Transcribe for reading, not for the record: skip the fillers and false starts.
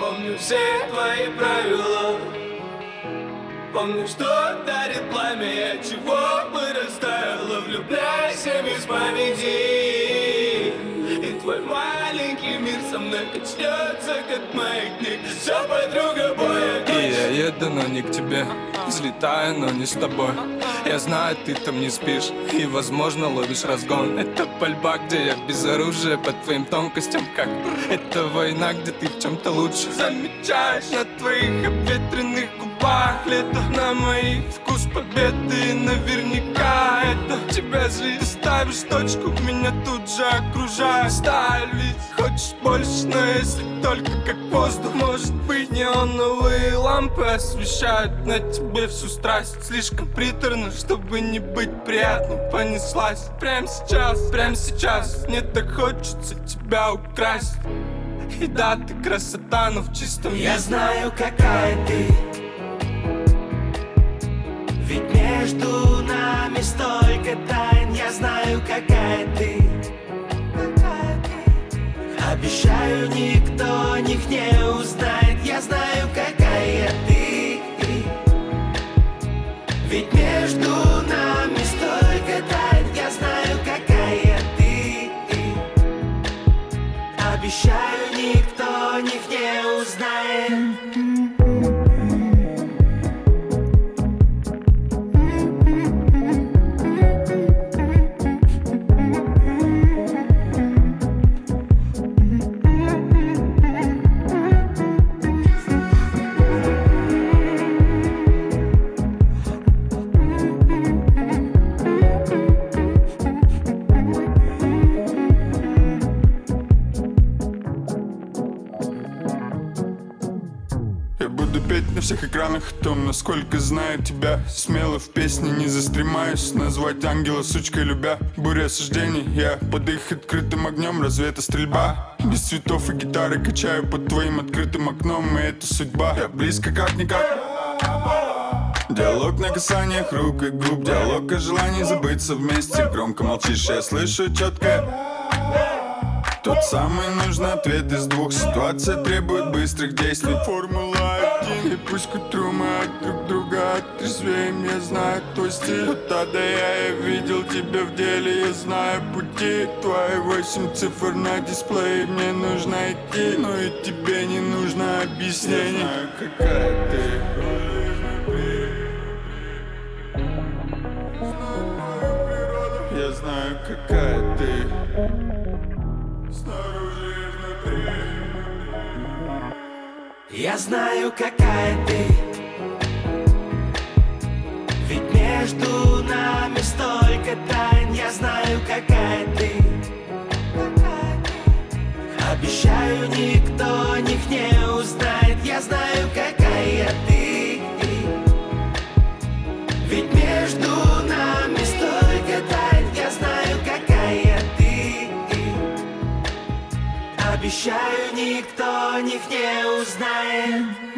помню все твои правила. Помню, что дарит пламя, от чего бы растаяло. Влюбляйся без памяти, и твой маленький мир со мной качнется, как маятник. Все, подруга, боя. И я еду, но не к тебе, взлетаю, но не с тобой. Я знаю, ты там не спишь и, возможно, ловишь разгон. Это пальба, где я без оружия по твоим тонкостям, как это война, где ты в чем-то лучше. Замечаешь на твоих обветренных губах лето, на моих вкус победы. И наверняка это тебя жизнь. Ты ставишь точку, меня тут же окружает сталь. Ведь хочешь больше, но если только как воздух. Может быть, неоновые лампы освещают на тебе всю страсть. Слишком приторно, чтобы не быть приятным. Понеслась прямо сейчас мне так хочется тебя украсть. И да, ты красота, но в чистом виде. Я знаю, какая ты, ведь между нами столько тайн. Я знаю, какая ты. Обещаю, никто них не узнает. Я знаю, какая ты, ведь между нами столько тайн. Я знаю, какая ты. Обещаю, никто них не узнает. Я буду петь на всех экранах о том, насколько знаю тебя. Смело в песне не застремаюсь, назвать ангела сучкой любя. Буря осуждений, я под их открытым огнем. Разве это стрельба? Без цветов и гитары качаю под твоим открытым окном. И это судьба, я близко как-никак. Диалог на касаниях рук и губ, диалог о желании забыться вместе. Громко молчишь, я слышу четко. Тот самый нужный ответ из двух. Ситуация требует быстрых действий. Формула-1. И пусть к утру мы от друг друга отрезвеем. Я знаю твой стиль. Вот тогда я видел тебя в деле. Я знаю пути. Твои 8 цифр на дисплее. Мне нужно идти, но и тебе не нужно объяснений. Я знаю, какая ты. Я знаю, какая ты. Я знаю, какая ты, ведь между нами столько тайн. Я знаю, какая ты. Обещаю, никто них не узнает. Я знаю, какая ты, ведь между нами столько тайн. Я знаю, какая ты. Обещаю, никто них не узнает.